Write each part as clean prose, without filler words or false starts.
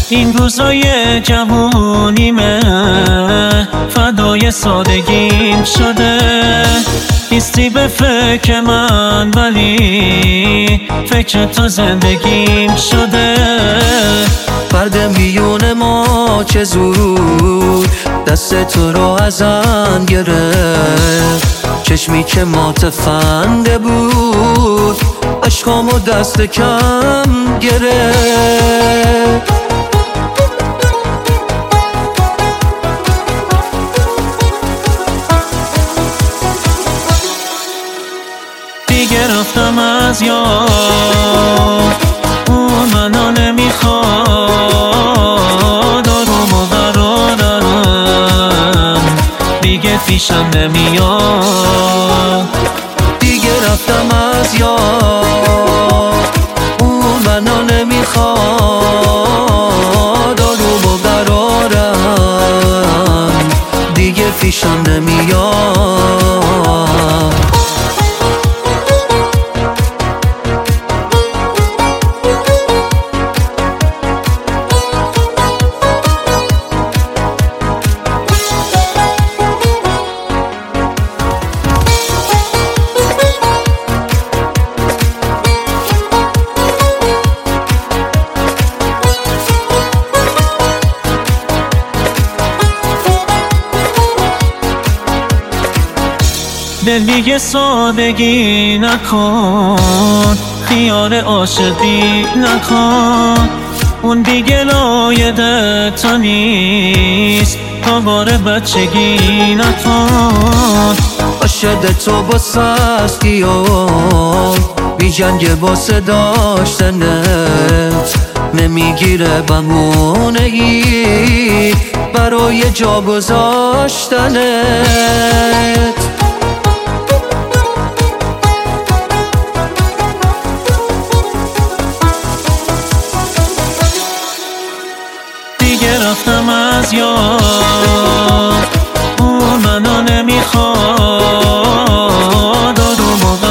این روزای جوونیمه فدای سادگیم شده، نیستی به فکر من ولی فکر تو زندگیم شده. فرد میون ما چه زود دست تو رو ازم گرفت، چشمی که ماتفنده بود عشقامو دست کم گرفت. دیگه رفتم از یاد، اون منو نمیخواد، آروم و قرارم دیگه پیشم نمیاد. دیگه رفتم از یاد، اون منو نمیخواد، آروم و قرارم دیگه پیشم نمیاد. دل دیگه سادگی نکن، خیال عاشقی نکن، اون دیگه لایق تو نیست، دوباره بچگی نکن. عاشق تو با سستی و بی جنگ واسه داشتنت، نمیگیره بمونه ای برای جا گذاشتنت. دیگه رفتم از یاد، اون منو نمیخواد، آروم و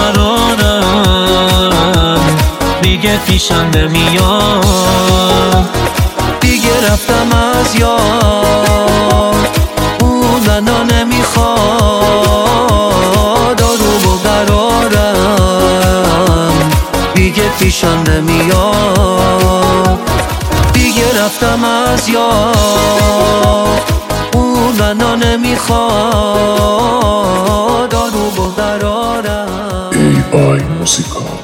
قرارم دیگه پیشم نمیاد. دیگه رفتم از یاد، اون منو نمیخواد، آروم و قرارم دیگه پیشم نمیاد. دیگه رفتم از یاد، اون منو نمیخواد، آروم و قرارم. AI Música